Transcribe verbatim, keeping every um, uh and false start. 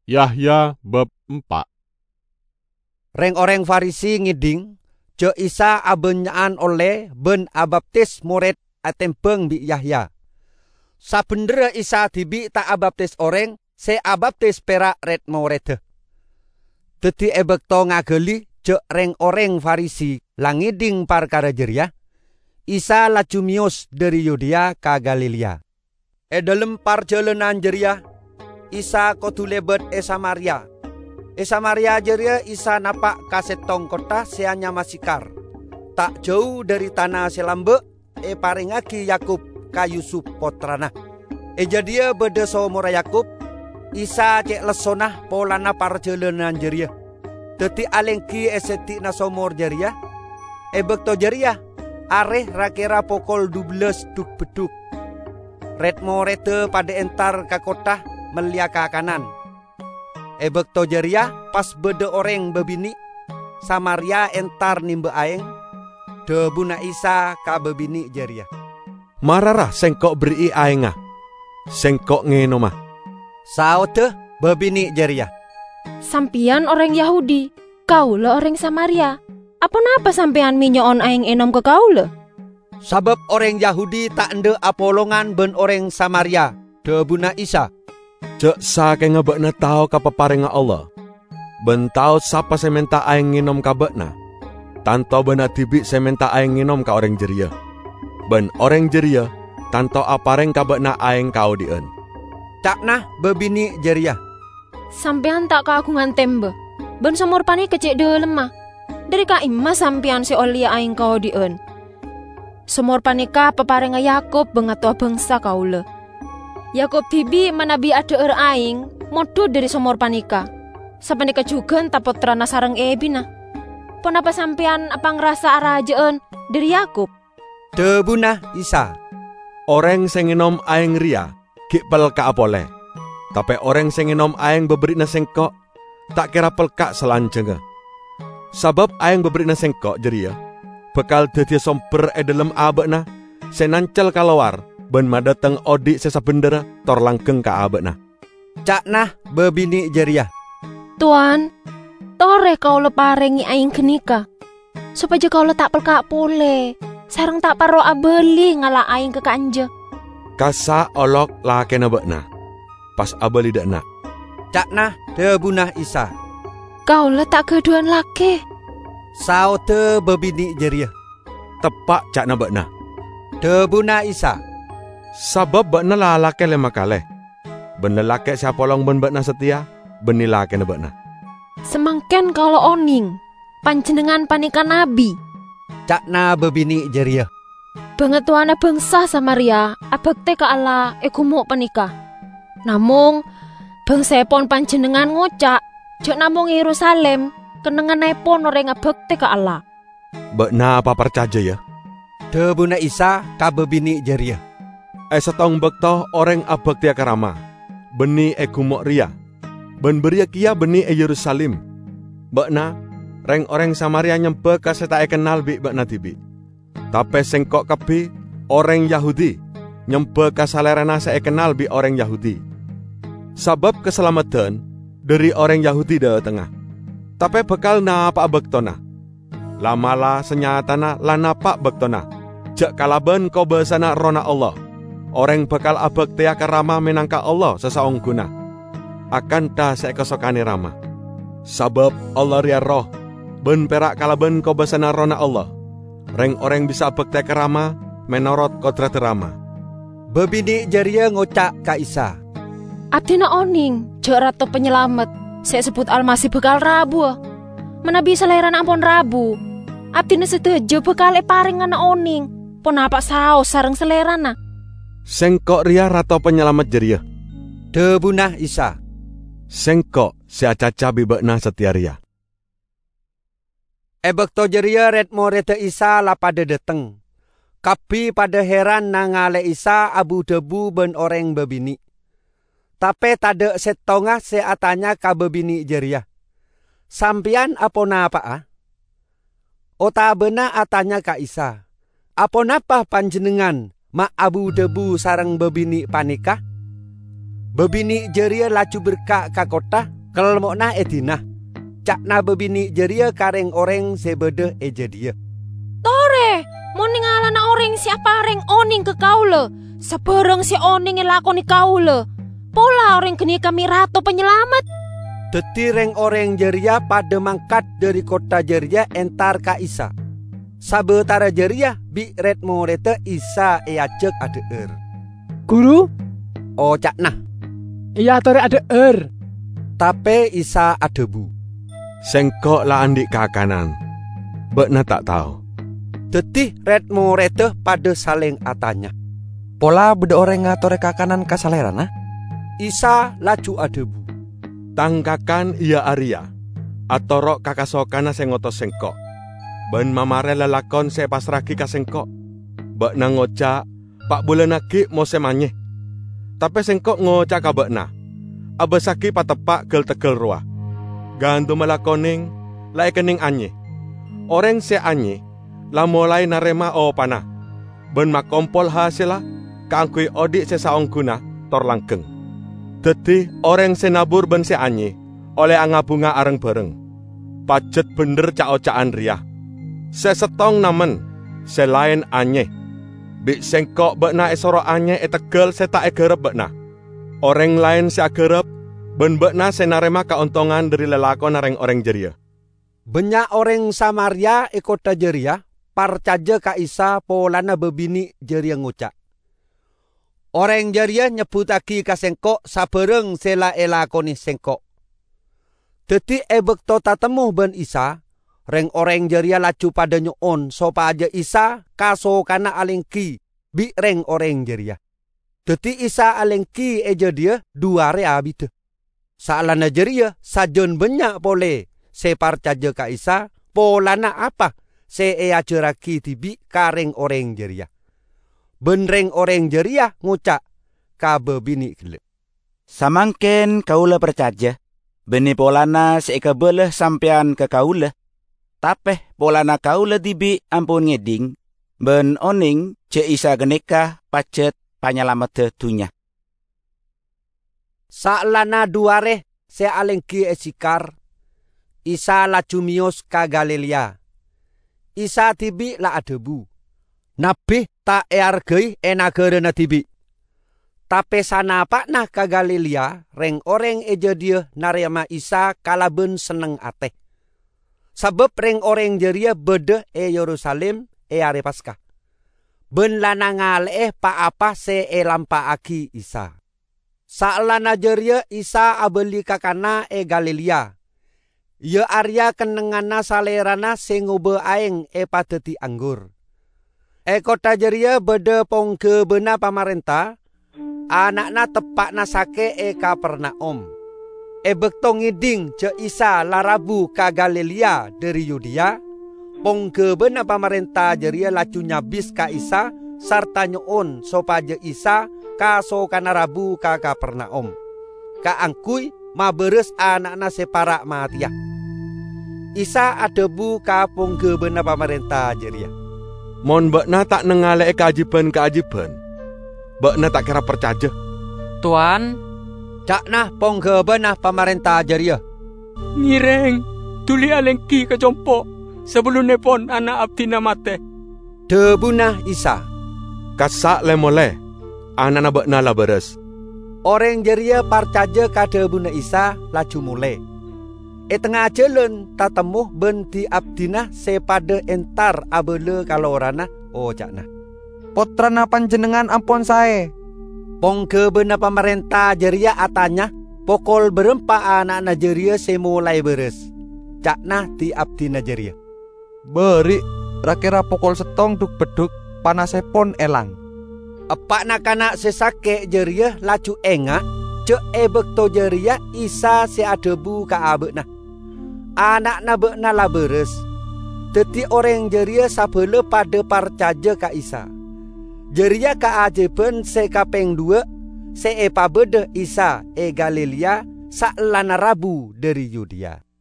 Yahya bab empat. Reng-oreng Farisi ngiding, je Isa abenyaan oleh ben abaptis murid atempeng bi Yahya. Sabendera Isa tibi tak abaptis orang, se abaptis perak red murid. Teti ebekto ngageli je reng-oreng Farisi langiding parkara jeria. Isa laju mius dari Yudea ka Galilea. E dalem parjalanan jeria, Isa kodu lebet e Samaria. E Samaria jeria Isa napak kasetong kota seanya masikar. Tak jauh dari tanah selambe, e paringaki Yakub ka Yusuf potrana. E jadia beda somora Yakub, Isa cek lesonah polana parjalanan jeria. Teti alengki eseti na somor jeria. E bekto jeria, areh rakira pokol dua belas duk beduk. Retmo rete pada entar ka kota melia ka kanan. E bekto jeria pas bede orang bebini, Samaria entar nimbe aeng, de buna Isa ka bebini jeria. Mararah sengkok beri aengah, sengkok ngenomah. Saote bebini jeria. Sampian orang Yahudi, kaulah orang Samaria. Apa napa sampean minyoon aing enom ke kaula? Sabab orang Yahudi tak ende apolongan ben orang Samaria, de buna Isa. Cek sa ke ngebekna tau kapaparenga Allah. Ben tau sapa sementa aing nginom kabekna. Tanto bena tibi sementa aing nginom ka orang jeria. Ben orang jeria tanto apareng kabekna aing kau dien. Caknah bebini jeria. Sampean tak keagungan tembe. Ben somor pani kecek de lemah. Dari ka imma sampean si olia aing kau dien. Somor panika paparenga Yakub bengatua bangsa kaula. Yakub tibi manabi ada er aing modu dari somor panika. Sapanika juga tapotrana sareng ebina. Ponapa sampean apa ngerasa arajeen dari Yakub? Debuna Isa. Orang sing nginom aing ria gik pelka apole. Tapi orang sing nginom aing beberina sengkok tak kira pelka selanjenga. Sabab aing beberina sengkok jeria. Bekal dadi somper e dalem abekna senancel kalawar ben madateng odi sesabendera tor langgeng ka abekna. Caknah bebini jeria. Tuan, tore kau leparengi aing kenika. Supaya kau letak pelka pole. Sarang tak paro abeli ngala aing ke kanja. Kasa olok lakena bekna. Pas abeli dekna. Caknah debunah Isa. Kau letak keduan laki. Saote bebini jeria. Tepak cakna bekna. Debuna Isa. Sabab bekna lah laki lema kale. Ben lelaki siapolong ben bekna setia, ben laki na bekna. Semangken kalau oning, panjenengan panika nabi. Cakna bebini jeria. Bengetuana bangsa Samaria, abekte ka Allah ekumo panika. Namung, bangsepon panjenengan ngocak, jek namung Yerusalem, kenenganepon orang abekte ka Allah. Bekna apa percaya ya? Debuna Isa ka bebini jeria. E setong bekto orang abekte ka Rama. Beni e kumok ria. Ben beria kia beni e Yerusalem. Bekna, reng orang Samaria nyempe ka seta e kenal bi bekna tibi. Tapi sengkok kepi orang Yahudi nyempe ka salerana se e kenal bi orang Yahudi. Sabab keselamatan dari orang Yahudi dah tengah. Tapi bekal na apa bektona. Lamala senyatana lanapa bektona. Jak kalaban kau bersana rona Allah. Orang bekal abek tia karama menangka Allah sesaong guna. Akan ta sekesokani rama. Sabab Allah ria roh. Ben perak kalaban kau bersana rona Allah. Reng orang bisa abek tia karama menorot kodrat rama. Bebini jeria ngocak ka Isa. Atina oning, jek ratu penyelamat. Saya sebut almasih bekal rabu. Menabi seleran ampun rabu. Atina setuju bekal e paring ana oning. Ponapa saos sareng selerana. Sengkok ria ratu penyelamat jeria. Debunah Isa. Sengkok si acaca bibekna setia ria. Ebekto jeria retmo rete Isa la pada deteng. Kapi pada heran nangale Isa abu debu ben orang bebini. Tapi tade setongah seatanya ka bebini jeria. Sampian apona apa ah? Ota bena atanya ka Isa. Aponapa panjenengan ma abu debu sareng bebini panikah? Bebini jeria laju berkak ka kota kelmokna edinah. Cakna bebini jeria kareng oreng sebede eje dia. Tore, moning alana oreng siapa reng oning ke kaule. Sebereng si oning lakoni kaule. Pola orang kini kami ratu penyelamat. Teti reng oreng jeria pada mangkat dari kota jeria entar ka Isa. Sabetara jeria bi red morete Isa eacek adeer. Guru? Oh cakna. Iya tore adeer. Tapi Isa adebu. Sengkok lah andik ke kanan. Bekna tak tahu. Teti red morete pada saling atanya. Pola beda orang ngatore ke kanan kasalerana? Isa laju adebu. Tangkakan ia Arya. Atorok kakasokana sengoto sengkok. Ben mamare lelakon se pasraki ka sengkok. Bekna ngocak, pak bulan aki mau semanye. Tapi sengkok ngocak ka bekna. Abesaki patepak gel tegel ruah. Gantu melakoning, lai kening anye. Orang se anye, la mulai narema o panah. Ben makompol hasilah, kaangkui odik se saong guna, tor langkeng. Dadi orang se nabur ben se anye, oleh angabunga areng bareng. Pajet bener cak-ocaan riah. Se setong namen, se lain anye. Bik sengkok bekna esoro anye etegel se tak egerep bekna. Orang lain se agerep, ben bekna se narema keuntungan dari lelakon nareng orang jeria. Banyak orang Samaria e kota jeria, parcaja ka Isa polana bebini jeria ngucak. Orang jeria nyebutaki ka sengkok sabereng sela elakoni sengkok. Dadi ebek to tatemu ben Isa, reng orang jeria laju pada nyoon sopa aja Isa kaso kana alengki bi reng orang jeria. Dadi Isa alengki eja dia dua rea bite. Saalana jeria sajon banyak pole se parcaja ka Isa polana apa se ea ceraki tibi kareng orang jeria. Ben reng orang jeria ngucak ka bebini gele. Samangken kaula percaja, beni polana seeka beleh sampean ke kaula. Tapeh polana kaula tibi ampun ngeding, ben oning ce Isa geneka pacet panyalamet dunya. Saalana duare se alengki esikar, Isa laju mios ka Galilea. Isa tibi la adebu. Nabi tak eargei enagerena tibi. Tapi sana pakna ka Galilea, reng oreng eja dia narema Isa kalaben seneng ateh. Sebab reng oreng jeria bede e Yerusalem e are Paskah. Ben lanangal eh pa apa se e lampa aki Isa. Saalana jeria Isa abeli kakana e Galilea. Ye Arya kenengana salerana sengobe aeng e padeti anggur. E kota jeria bede pongke bena pamarenta, anakna tepakna sake e Kapernaum. E bekto ngiding ce Isa larabu ka Galilea dari Yudea, pongke bena pamarenta jeria laju nyabis ka Isa sarta nyoon sopaje Isa kaso kana rabu ka Kapernaum. Ka angkui maberes anakna separak matia. Isa adebu ka pongke bena pamarenta jeria. Mon bekna tak nengale keajiban-keajiban. Bekna tak kira percaja. Tuan, cakna pongke benah pamarentah jeria. ngireng tuli alengki ke jompo sebelum nepon anak abdina mate. Debunah Isa. Kasak lemole, anak bekna lah beres. Orang jeria parcaja ka debunah Isa laju mulai. E tengah jalan tatemuh benti abdina sepada entar abele kalorana oh cakna. Potrana panjenengan ampun sae. Pongke bena pamarentah jeria atanya pokol berempa anak jeria semulai beres. Cakna ti abdina jeria. Beri rakira pokol setong duk beduk panasepon elang. Epak nak anak sesake jeria laju engak cek e bekto jeria Isa se adebu ka abekna. Anak na bekna la beres. Teti orang jeria sabele pada parcaja ka Isa. Jeria ka ajeben se kapeng dua se e pabede Isa e Galilea saklana rabu dari Yudea.